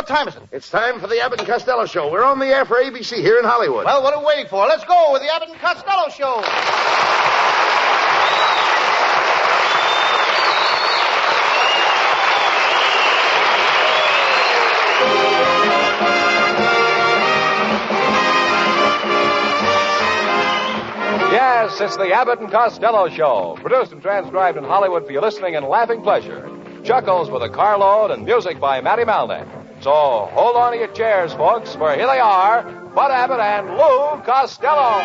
time is it? It's time for the Abbott and Costello Show. We're on the air for ABC here in Hollywood. Well, what are we waiting for? Let's go with the Abbott and Costello Show. Yes, it's the Abbott and Costello Show, produced and transcribed in Hollywood for your listening and laughing pleasure. Chuckles with a carload and music by Matty Malnick. So hold on to your chairs, folks, for here they are, Bud Abbott and Lou Costello.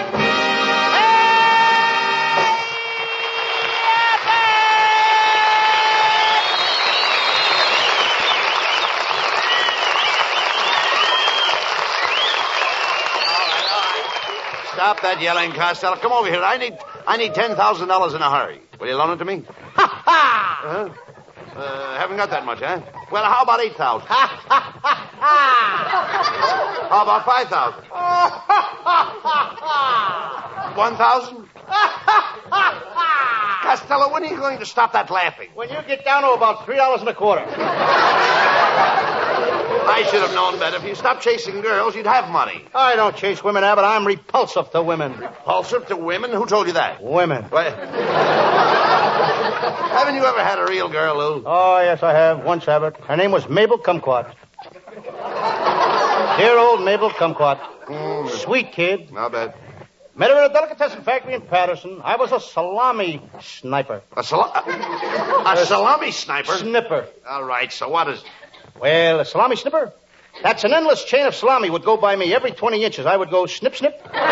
Stop that yelling, Costello. Come over here. I need $10,000 in a hurry. Will you loan it to me? Ha ha! Haven't got that much, huh? Well, how about 8,000? How about 5,000? 1,000? Costello, when are you going to stop that laughing? When you get down to about $3.25. I should have known better. If you stopped chasing girls, you'd have money. I don't chase women, Abbott. I'm repulsive to women. Repulsive to women? Who told you that? Women. What? Haven't you ever had a real girl, Lou? Oh, yes, I have. Once, Abbott. Her name was Mabel Kumquat. Dear old Mabel Kumquat. Sweet kid. Not bad. Met her in a delicatessen factory in Patterson. I was a salami sniper. A salami sniper? Snipper. All right, so what is it? Well, a salami snipper? That's an endless chain of salami would go by me. Every 20 inches, I would go snip, snip. Go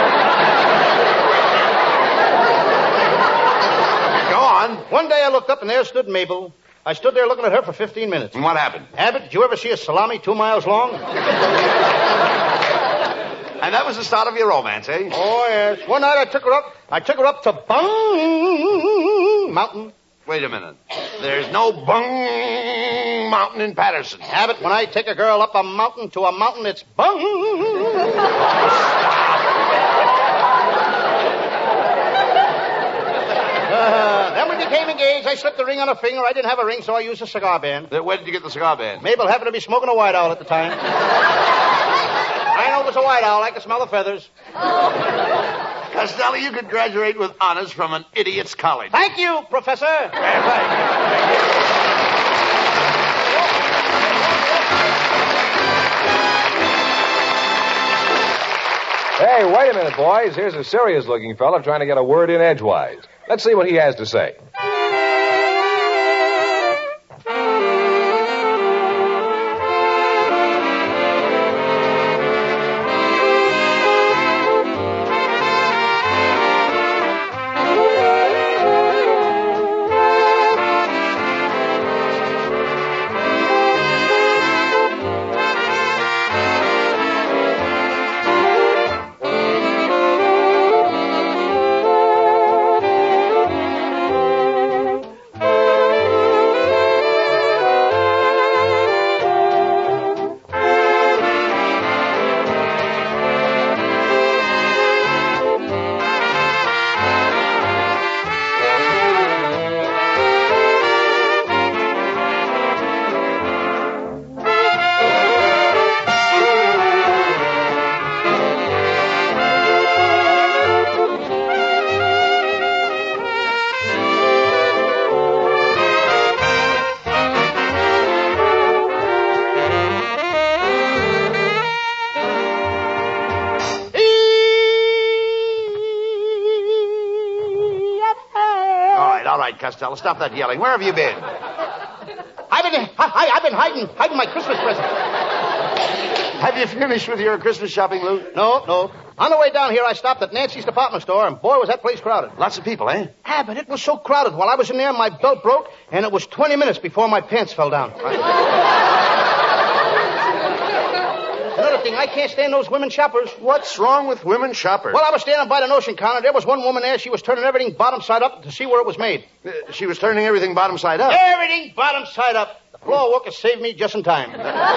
on. One day I looked up and there stood Mabel. I stood there looking at her for 15 minutes. And what happened? Abbott, did you ever see a salami 2 miles long? And that was the start of your romance, eh? Oh, yes. One night I took her up to Bung Mountain. Wait a minute. There's no Bung Mountain in Patterson. Abbott, when I take a girl up a mountain to a mountain, it's Bung. Then we became engaged. I slipped the ring on her finger. I didn't have a ring, so I used a cigar band. Where did you get the cigar band? Mabel happened to be smoking a White Owl at the time. I know it was a White Owl. I could smell the feathers. Costello, you could graduate with honors from an idiot's college. Thank you, Professor. Hey, wait a minute, boys. Here's a serious-looking fella trying to get a word in edgewise. Let's see what he has to say. Costello, stop that yelling. Where have you been? I've been hiding my Christmas present. Have you finished with your Christmas shopping, Lou? No. On the way down here, I stopped at Nancy's department store, and boy, was that place crowded. Lots of people, eh? Ah, but it was so crowded. While I was in there, my belt broke, and it was 20 minutes before my pants fell down. Another thing, I can't stand those women shoppers. What's wrong with women shoppers? Well, I was standing by the notion counter. There was one woman there. She was turning everything bottom side up to see where it was made. She was turning everything bottom side up? Everything bottom side up. The floor worker saved me just in time.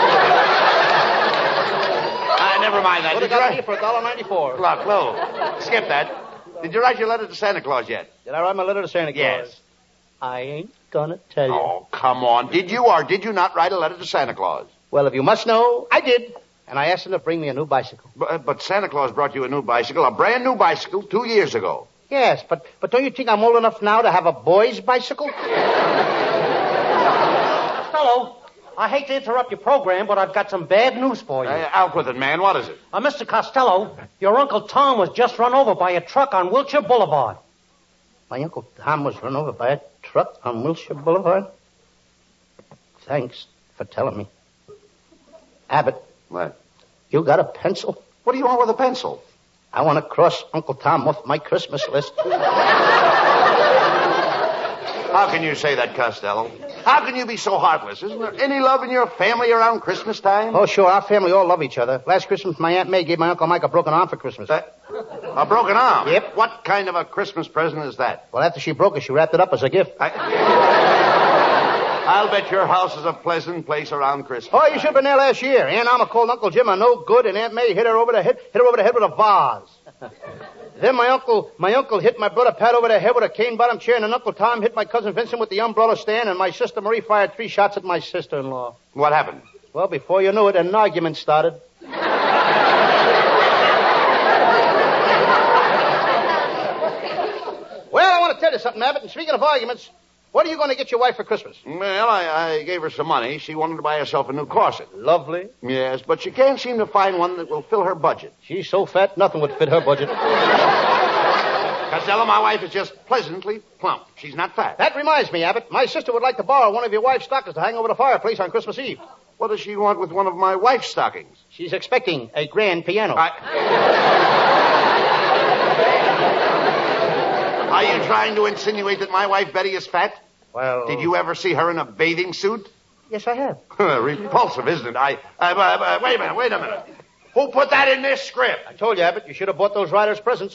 Never mind that. Would have got me for $1.94. Look, Lou, skip that. Did you write your letter to Santa Claus yet? Did I write my letter to Santa Claus? Yes. I ain't gonna tell you. Oh, come on. Did you or did you not write a letter to Santa Claus? Well, if you must know, I did. And I asked him to bring me a new bicycle. But Santa Claus brought you a new bicycle, a brand new bicycle, 2 years ago. Yes, but don't you think I'm old enough now to have a boy's bicycle? Costello, I hate to interrupt your program, but I've got some bad news for you. Out with it, man. What is it? Mr. Costello, your Uncle Tom was just run over by a truck on Wilshire Boulevard. My Uncle Tom was run over by a truck on Wilshire Boulevard? Thanks for telling me. Abbott. What? You got a pencil? What do you want with a pencil? I want to cross Uncle Tom off my Christmas list. How can you say that, Costello? How can you be so heartless? Isn't there any love in your family around Christmas time? Oh, sure. Our family all love each other. Last Christmas, my Aunt May gave my Uncle Mike a broken arm for Christmas. A broken arm? Yep. What kind of a Christmas present is that? Well, after she broke it, she wrapped it up as a gift. I'll bet your house is a pleasant place around Christmas. Oh, you should have been there last year. Aunt Alma called Uncle Jim a no good, and Aunt May hit her over the head with a vase. Then my uncle hit my brother Pat over the head with a cane-bottom chair, and then Uncle Tom hit my cousin Vincent with the umbrella stand, and my sister Marie fired 3 shots at my sister-in-law. What happened? Well, before you knew it, an argument started. Well, I want to tell you something, Abbott, and speaking of arguments, what are you going to get your wife for Christmas? Well, I gave her some money. She wanted to buy herself a new corset. Lovely. Yes, but she can't seem to find one that will fill her budget. She's so fat, nothing would fit her budget. Costello, my wife is just pleasantly plump. She's not fat. That reminds me, Abbott. My sister would like to borrow one of your wife's stockings to hang over the fireplace on Christmas Eve. What does she want with one of my wife's stockings? She's expecting a grand piano. Are you trying to insinuate that my wife Betty is fat? Well... Did you ever see her in a bathing suit? Yes, I have. Repulsive, isn't it? Wait a minute. Who put that in this script? I told you, Abbott, you should have bought those writers presents.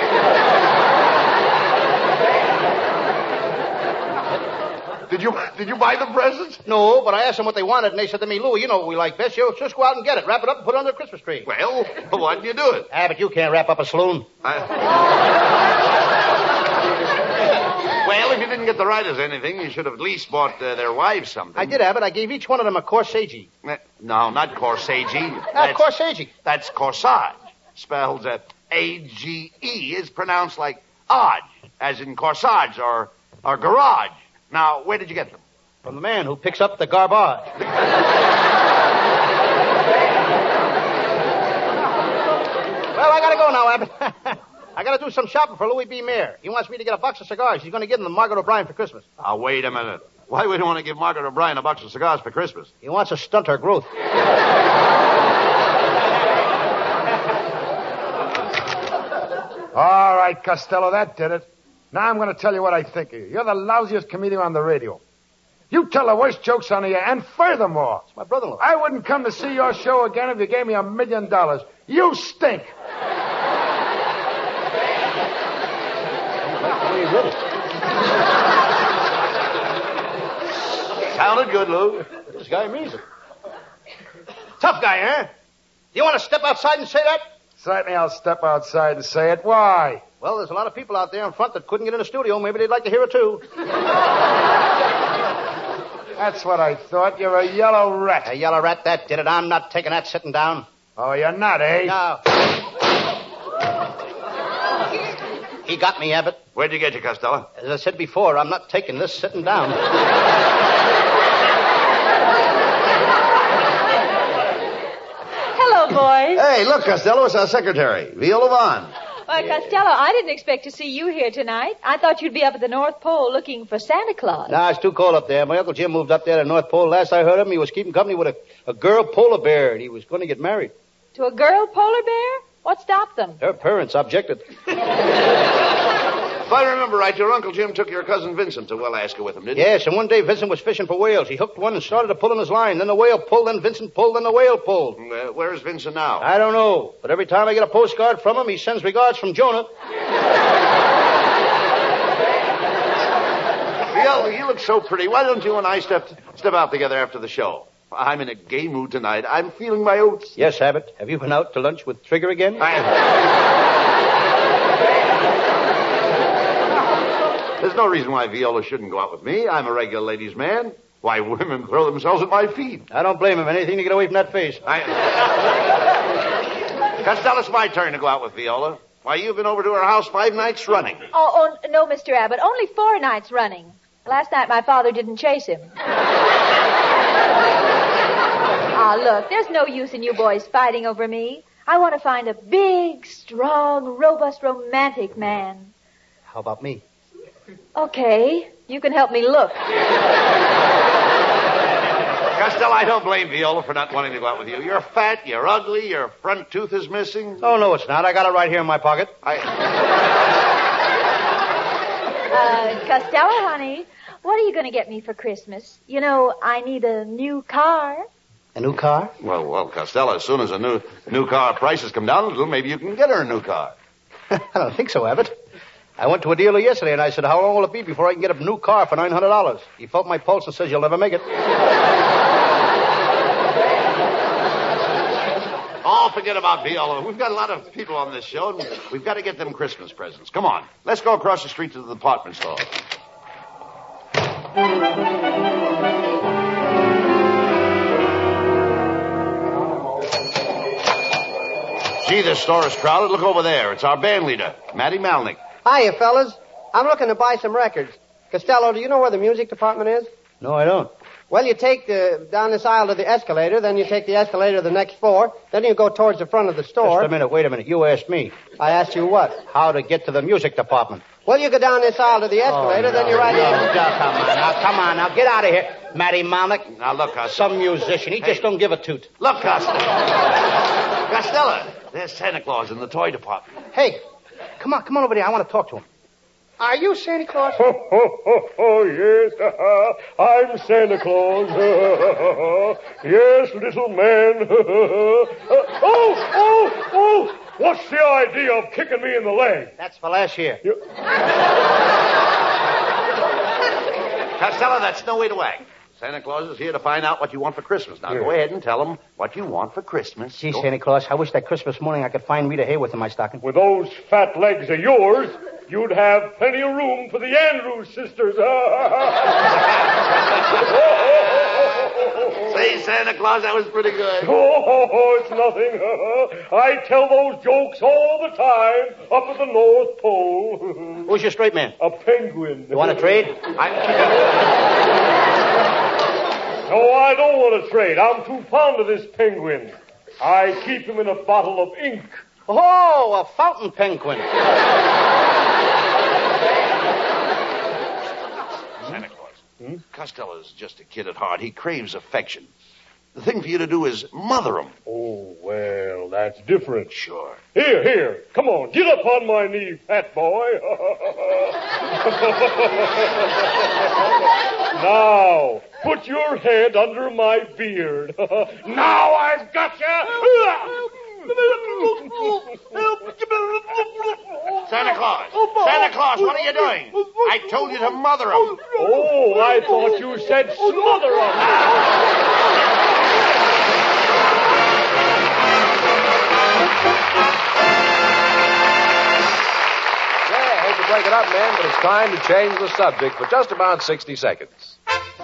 Did you buy the presents? No, but I asked them what they wanted, and they said to me, Lou, you know what we like best. You just go out and get it, wrap it up, and put it under the Christmas tree. Well, why didn't you do it? Abbott, you can't wrap up a saloon. Well, if you didn't get the writers anything, you should have at least bought their wives something. I did, Abbott. I gave each one of them a corsage. No, not corsage. Corsage. That's corsage. Spelled A-G-E is pronounced like odge, as in corsage or garage. Now, where did you get them? From the man who picks up the garbage. Well, I gotta go now, Abbott. I gotta do some shopping for Louis B. Mayer. He wants me to get a box of cigars. He's gonna give them to Margaret O'Brien for Christmas. Now, wait a minute. Why would you want to give Margaret O'Brien a box of cigars for Christmas? He wants to stunt her growth. All right, Costello, that did it. Now I'm going to tell you what I think of you. You're the lousiest comedian on the radio. You tell the worst jokes on the air, and furthermore... It's my brother-in-law. I wouldn't come to see your show again if you gave me $1 million. You stink. Sounded good, Lou. This guy means it. Tough guy, huh? Do you want to step outside and say that? Certainly I'll step outside and say it. Why? Well, there's a lot of people out there in front that couldn't get in the studio. Maybe they'd like to hear it, too. That's what I thought. You're a yellow rat. A yellow rat, that did it. I'm not taking that sitting down. Oh, you're not, eh? No. He got me, Abbott. Where'd you get you, Costello? As I said before, I'm not taking this sitting down. Hello, boys. Hey, look, Costello, it's our secretary, Viola Vaughn. Why, Costello, I didn't expect to see you here tonight. I thought you'd be up at the North Pole looking for Santa Claus. Nah, it's too cold up there. My Uncle Jim moved up there to the North Pole. Last I heard of him, he was keeping company with a girl polar bear, and he was going to get married. To a girl polar bear? What stopped them? Her parents objected. If I remember right, your Uncle Jim took your cousin Vincent to Alaska with him, didn't he? Yes, and one day Vincent was fishing for whales. He hooked one and started to pull in his line. Then the whale pulled, then Vincent pulled, then the whale pulled. Where is Vincent now? I don't know, but every time I get a postcard from him, he sends regards from Jonah. Viola, you look so pretty. Why don't you and I step out together after the show? I'm in a gay mood tonight. I'm feeling my oats. Yes, Abbott. Have you been out to lunch with Trigger again? There's no reason why Viola shouldn't go out with me. I'm a regular ladies' man. Why, women throw themselves at my feet. I don't blame him. Anything to get away from that face. Costello, it's my turn to go out with Viola. Why, you've been over to her house 5 nights running. Oh, no, Mr. Abbott. Only 4 nights running. Last night my father didn't chase him. Look, there's no use in you boys fighting over me. I want to find a big, strong, robust, romantic man. How about me? Okay, you can help me look. Costello, I don't blame Viola for not wanting to go out with you. You're fat, you're ugly, your front tooth is missing. Oh, no, it's not. I got it right here in my pocket. Costello, honey, what are you going to get me for Christmas? You know, I need a new car. A new car? Well, Costello, as soon as a new car prices come down a little, maybe you can get her a new car. I don't think so, Abbott. I went to a dealer yesterday, and I said, how long will it be before I can get a new car for $900? He felt my pulse and says, you'll never make it. Oh, forget about Viola. We've got a lot of people on this show, and we've got to get them Christmas presents. Come on. Let's go across the street to the department store. Gee, this store is crowded. Look over there. It's our band leader, Matty Malnick. Hiya, fellas. I'm looking to buy some records. Costello, do you know where the music department is? No, I don't. Well, you take down this aisle to the escalator, then you take the escalator to the next floor, then you go towards the front of the store. Just a minute. Wait a minute. You asked me. I asked you what? How to get to the music department. Well, you go down this aisle to the escalator, then you're right in. Come on. Now, get out of here. Matty Malnick. Now, look, Costello. Some musician. He just don't give a toot. Look, Costello. Costello, there's Santa Claus in the toy department. Hey, come on over there. I want to talk to him. Are you Santa Claus? Oh, yes. I'm Santa Claus. Yes, little man. Oh! What's the idea of kicking me in the leg? That's for last year. Costello, that's no way to act. Santa Claus is here to find out what you want for Christmas. Now, go ahead and tell him what you want for Christmas. Gee, Santa Claus, I wish that Christmas morning I could find Rita Hayworth in my stocking. With those fat legs of yours, you'd have plenty of room for the Andrews sisters. Say, Santa Claus, that was pretty good. Oh, it's nothing. I tell those jokes all the time up at the North Pole. Who's your straight man? A penguin. You want to trade? No, I don't want to trade. I'm too fond of this penguin. I keep him in a bottle of ink. Oh, a fountain penguin. Santa Claus. Costello's just a kid at heart. He craves affection. The thing for you to do is mother him. Oh, well, that's different. Sure. Here. Come on, get up on my knee, fat boy. Now, put your head under my beard. Now I've got you. Santa Claus, what are you doing? I told you to mother him. Oh, I thought you said smother him. Break it up, men, but it's time to change the subject for just about 60 seconds.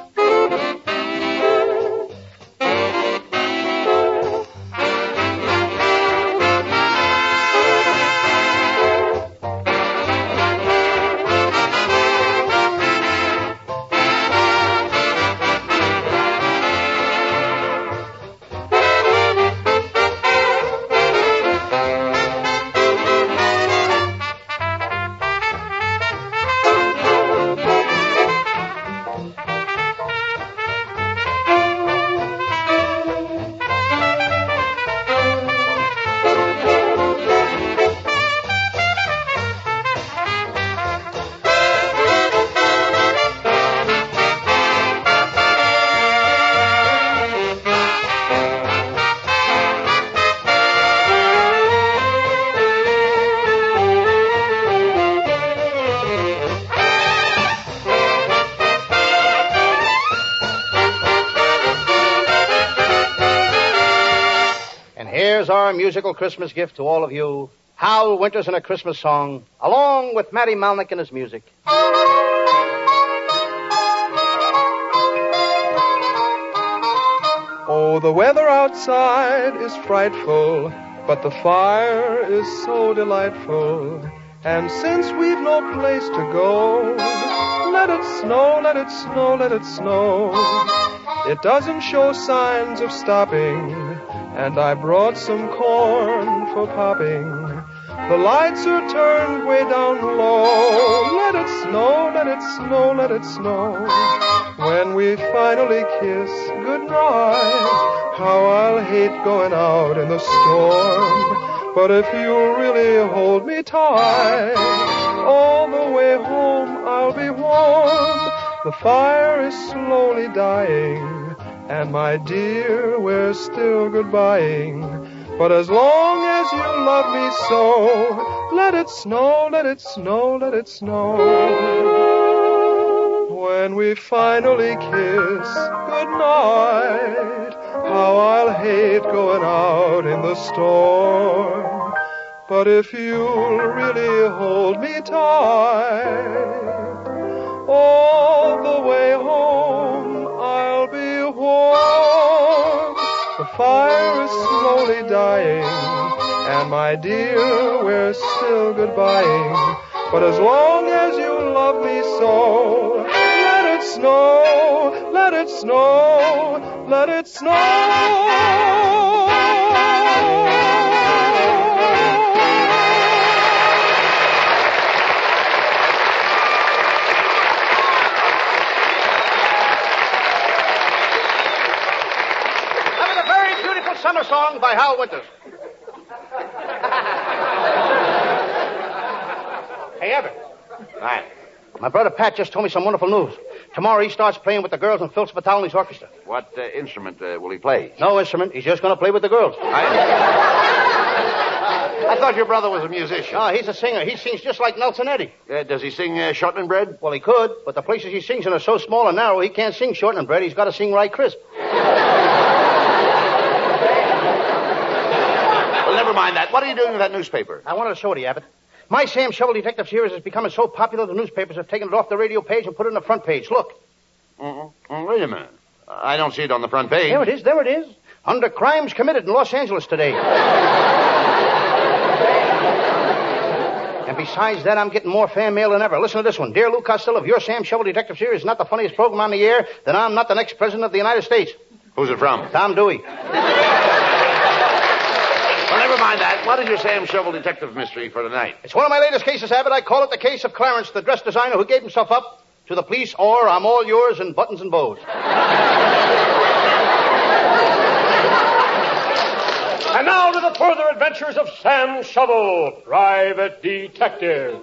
Here's our musical Christmas gift to all of you. Hal Winters in a Christmas song, along with Matty Malnick and his music. Oh, the weather outside is frightful, but the fire is so delightful. And since we've no place to go, let it snow, let it snow, let it snow. It doesn't show signs of stopping, and I brought some corn for popping. The lights are turned way down low. Let it snow, let it snow, let it snow. When we finally kiss goodnight, how I'll hate going out in the storm. But if you really hold me tight, all the way home I'll be warm. The fire is slowly dying, and my dear, we're still goodbying. But as long as you love me so, let it snow, let it snow, let it snow. When we finally kiss goodnight, how I'll hate going out in the storm. But if you'll really hold me tight, all the way home I'll be warm. The fire is slowly dying, and my dear, we're still goodbying. But as long as you love me so, let it snow, let it snow, let it snow. Summer Song by Hal Winters. Hey, Everett. Hi. My brother Pat just told me some wonderful news. Tomorrow he starts playing with the girls in Phil Spitali's orchestra. What instrument will he play? No instrument. He's just going to play with the girls. I thought your brother was a musician. No, he's a singer. He sings just like Nelson Eddy. Does he sing shortening bread? Well, he could, but the places he sings in are so small and narrow, he can't sing shortening bread. He's got to sing right crisp. Never mind that. What are you doing with that newspaper? I wanted to show it to you, Abbott. My Sam Shovel Detective series is becoming so popular the newspapers have taken it off the radio page and put it on the front page. Look. Wait a minute. I don't see it on the front page. There it is, there it is. Under crimes committed in Los Angeles today. And besides that, I'm getting more fan mail than ever. Listen to this one. Dear Lou Costello, if your Sam Shovel Detective series is not the funniest program on the air, then I'm not the next president of the United States. Who's it from? Tom Dewey. Well, never mind that. What is your Sam Shovel Detective mystery for tonight? It's one of my latest cases, Abbott. I call it the case of Clarence, the dress designer who gave himself up to the police, or I'm all yours in buttons and bows. And now to the further adventures of Sam Shovel, private detective.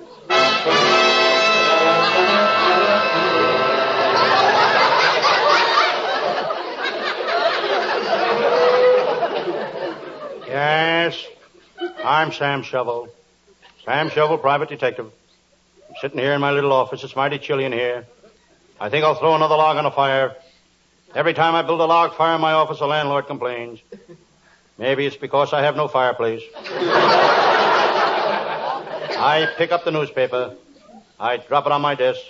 Yes, I'm Sam Shovel. Sam Shovel, private detective. I'm sitting here in my little office. It's mighty chilly in here. I think I'll throw another log on the fire. Every time I build a log fire in my office, the landlord complains. Maybe it's because I have no fireplace. I pick up the newspaper. I drop it on my desk.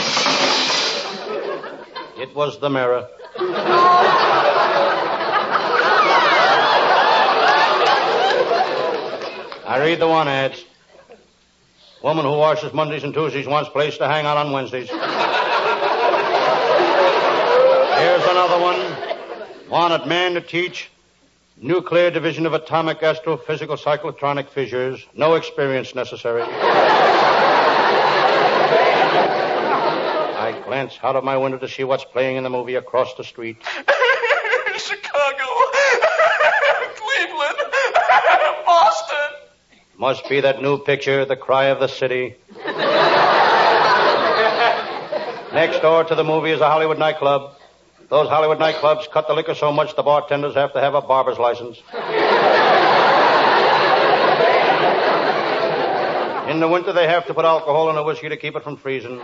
It was the Mirror. I read the one ads. Woman who washes Mondays and Tuesdays wants place to hang out on Wednesdays. Here's another one. Wanted man to teach nuclear division of atomic astrophysical cyclotronic fissures. No experience necessary. I glance out of my window to see what's playing in the movie across the street. Chicago. Cleveland. Boston. Must be that new picture, The Cry of the City. Next door to the movie is a Hollywood nightclub. Those Hollywood nightclubs cut the liquor so much the bartenders have to have a barber's license. In the winter, they have to put alcohol in the whiskey to keep it from freezing.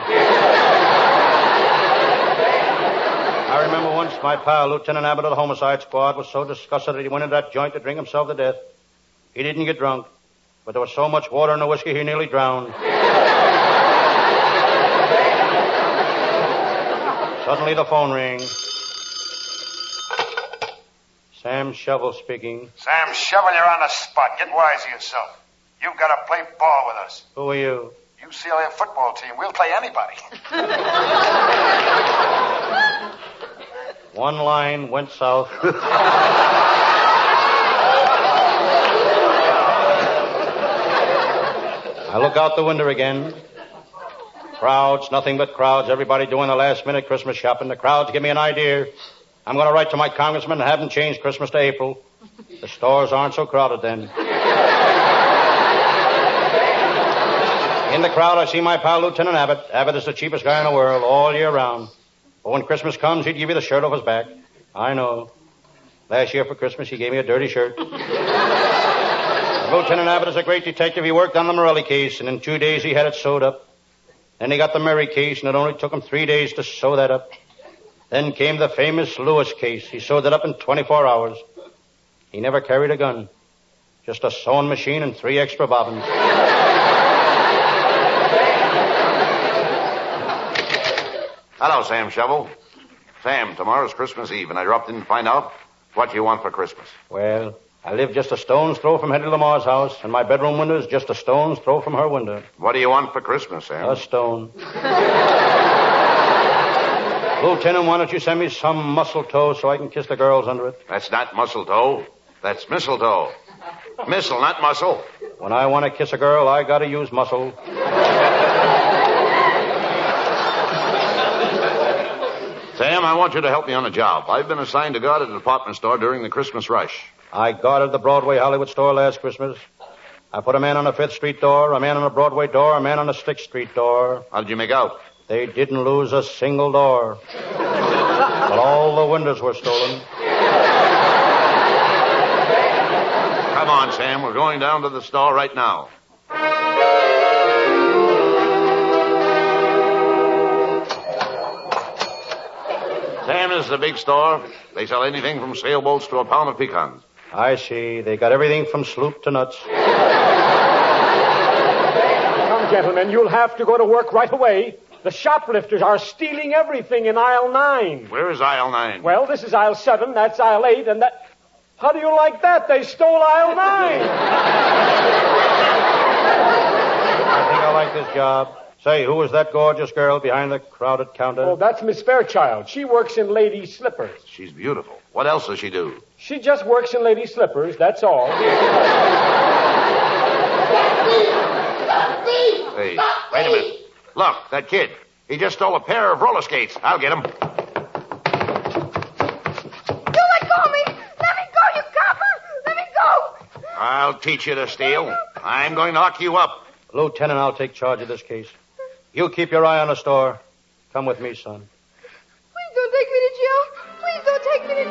I remember once my pal, Lieutenant Abbott of the Homicide Squad, was so disgusted that he went into that joint to drink himself to death. He didn't get drunk, but there was so much water in the whiskey he nearly drowned. Suddenly the phone rang. Sam Shovel speaking. Sam Shovel, you're on the spot. Get wise to yourself. You've got to play ball with us. Who are you? UCLA football team. We'll play anybody. One line went south. I look out the window again. Crowds, nothing but crowds. Everybody doing the last-minute Christmas shopping. The crowds give me an idea. I'm going to write to my congressman and have him change Christmas to April. The stores aren't so crowded then. In the crowd, I see my pal, Lieutenant Abbott. Abbott is the cheapest guy in the world, all year round. But when Christmas comes, he'd give you the shirt off his back. I know. Last year for Christmas, he gave me a dirty shirt. Lieutenant Abbott is a great detective. He worked on the Morelli case, and in 2 days he had it sewed up. Then he got the Murray case, and it only took him 3 days to sew that up. Then came the famous Lewis case. He sewed it up in 24 hours. He never carried a gun. Just a sewing machine and 3 extra bobbins. Hello, Sam Shovel. Sam, tomorrow's Christmas Eve, and I dropped in to find out what you want for Christmas. Well, I live just a stone's throw from Hetty Lamar's house, and my bedroom window is just a stone's throw from her window. What do you want for Christmas, Sam? A stone. Lieutenant, why don't you send me some mistletoe so I can kiss the girls under it? That's not mistletoe. That's mistletoe. Missile, not muscle. When I want to kiss a girl, I gotta use muscle. Sam, I want you to help me on a job. I've been assigned to guard a department store during the Christmas rush. I guarded the Broadway Hollywood store last Christmas. I put a man on the 5th Street door, a man on the Broadway door, a man on the 6th Street door. How did you make out? They didn't lose a single door. But all the windows were stolen. Come on, Sam. We're going down to the store right now. Sam, this is a big store. They sell anything from sailboats to a pound of pecans. I see. They got everything from sloop to nuts. Come, gentlemen, you'll have to go to work right away. The shoplifters are stealing everything in aisle 9. Where is aisle 9? Well, this is aisle 7, that's aisle 8, and that... How do you like that? They stole aisle 9. I think I like this job. Say, who is that gorgeous girl behind the crowded counter? Oh, that's Miss Fairchild. She works in ladies' slippers. She's beautiful. What else does she do? She just works in ladies' slippers, that's all. Hey, wait a minute. Look, that kid. He just stole a pair of roller skates. I'll get him. You let go of me! Let me go, you copper! Let me go! I'll teach you to steal. I'm going to lock you up. Lieutenant, I'll take charge of this case. You keep your eye on the store. Come with me, son. Please don't take me to jail. Please don't take me to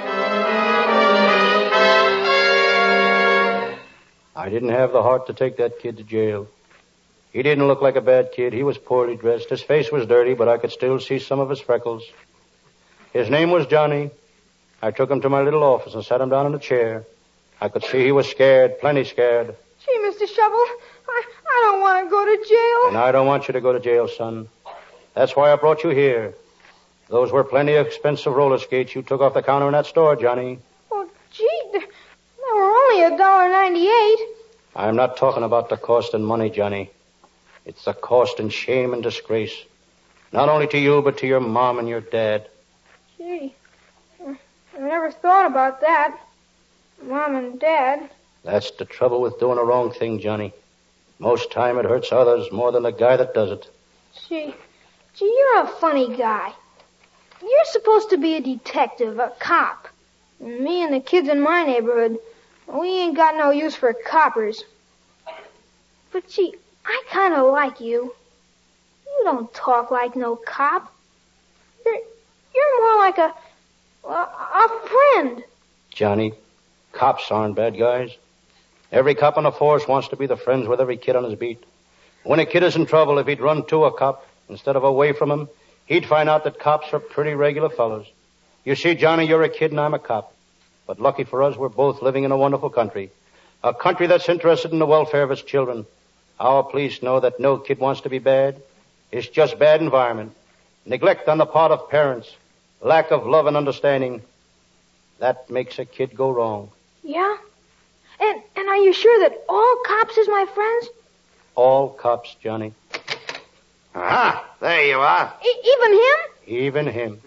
jail. I didn't have the heart to take that kid to jail. He didn't look like a bad kid. He was poorly dressed. His face was dirty, but I could still see some of his freckles. His name was Johnny. I took him to my little office and sat him down in a chair. I could see he was scared, plenty scared. Gee, Mr. Shovel, I don't want to go to jail. And I don't want you to go to jail, son. That's why I brought you here. Those were plenty expensive roller skates you took off the counter in that store, Johnny. Oh, gee, they were only $1.98. I'm not talking about the cost in money, Johnny. It's the cost in shame and disgrace. Not only to you, but to your mom and your dad. Gee, I never thought about that. Mom and Dad. That's the trouble with doing a wrong thing, Johnny. Most time it hurts others more than the guy that does it. Gee, you're a funny guy. You're supposed to be a detective, a cop. And me and the kids in my neighborhood, we ain't got no use for coppers. But gee, I kind of like you. You don't talk like no cop. You're more like a friend. Johnny, cops aren't bad guys. Every cop on the force wants to be the friends with every kid on his beat. When a kid is in trouble, if he'd run to a cop instead of away from him, he'd find out that cops are pretty regular fellows. You see, Johnny, you're a kid and I'm a cop. But lucky for us, we're both living in a wonderful country. A country that's interested in the welfare of its children. Our police know that no kid wants to be bad. It's just bad environment. Neglect on the part of parents. Lack of love and understanding. That makes a kid go wrong. Yeah? And are you sure that all cops is my friends? All cops, Johnny. Aha, there you are. Even him? Even him.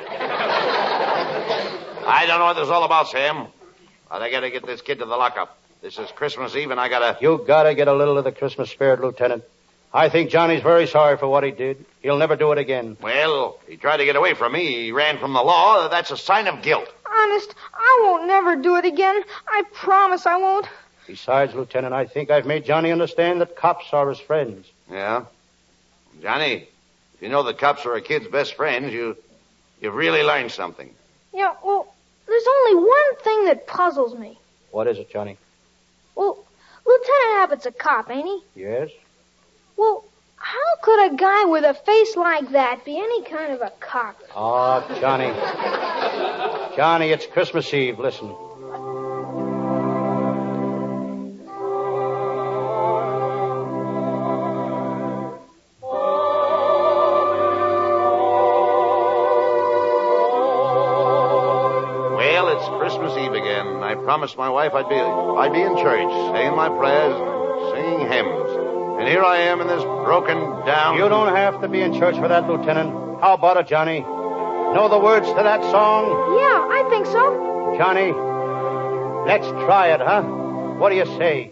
I don't know what this is all about, Sam. But I gotta get this kid to the lockup. This is Christmas Eve, and I gotta... You gotta get a little of the Christmas spirit, Lieutenant. I think Johnny's very sorry for what he did. He'll never do it again. Well, he tried to get away from me. He ran from the law. That's a sign of guilt. Honest, I won't never do it again. I promise I won't. Besides, Lieutenant, I think I've made Johnny understand that cops are his friends. Yeah? Johnny, if you know that cops are a kid's best friends, you've really learned something. Yeah, well, there's only one thing that puzzles me. What is it, Johnny? Well, Lieutenant Abbott's a cop, ain't he? Yes? Well, how could a guy with a face like that be any kind of a cop? Oh, Johnny. Johnny, it's Christmas Eve. Listen. Well, it's Christmas Eve again. I promised my wife I'd be in church, saying my prayers, singing hymns. And here I am in this broken down... You don't have to be in church for that, Lieutenant. How about it, Johnny? Know the words to that song? Yeah, I think so. Johnny, let's try it, huh? What do you say?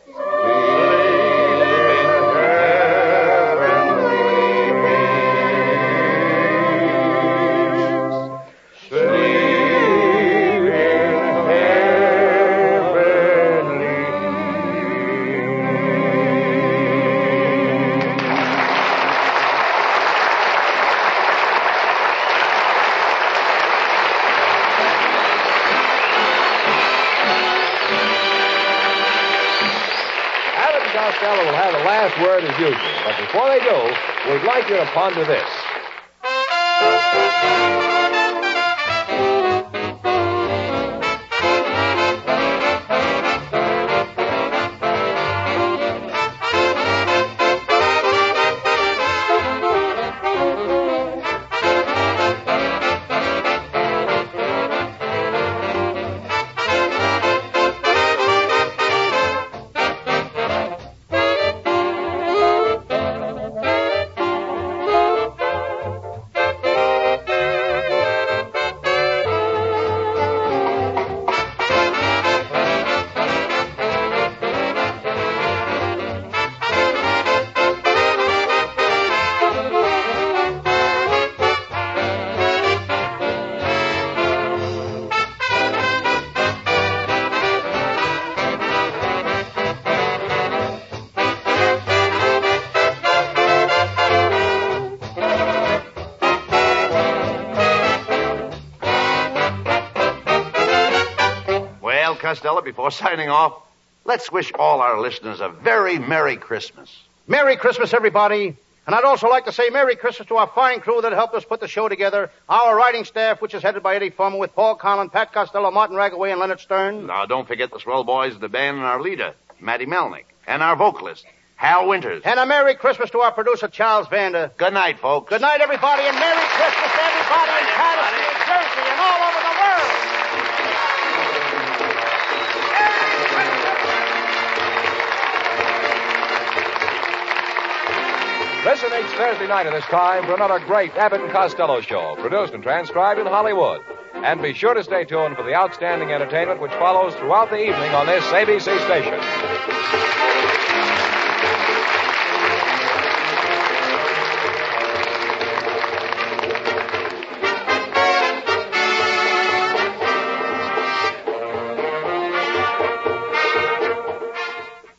Costello will have the last word as usual. But before they do, we'd like you to ponder this. Costello, before signing off, let's wish all our listeners a very Merry Christmas. Merry Christmas, everybody. And I'd also like to say Merry Christmas to our fine crew that helped us put the show together. Our writing staff, which is headed by Eddie Fulmer, with Paul Conlon, Pat Costello, Martin Ragaway, and Leonard Stern. Now, don't forget the swell boys of the band and our leader, Matty Melnick, and our vocalist, Hal Winters. And a Merry Christmas to our producer, Charles Vander. Good night, folks. Good night, everybody, and Merry Christmas to everybody in Patterson, New Jersey, and all over the world. Listen each Thursday night at this time for another great Abbott and Costello show, produced and transcribed in Hollywood. And be sure to stay tuned for the outstanding entertainment which follows throughout the evening on this ABC station.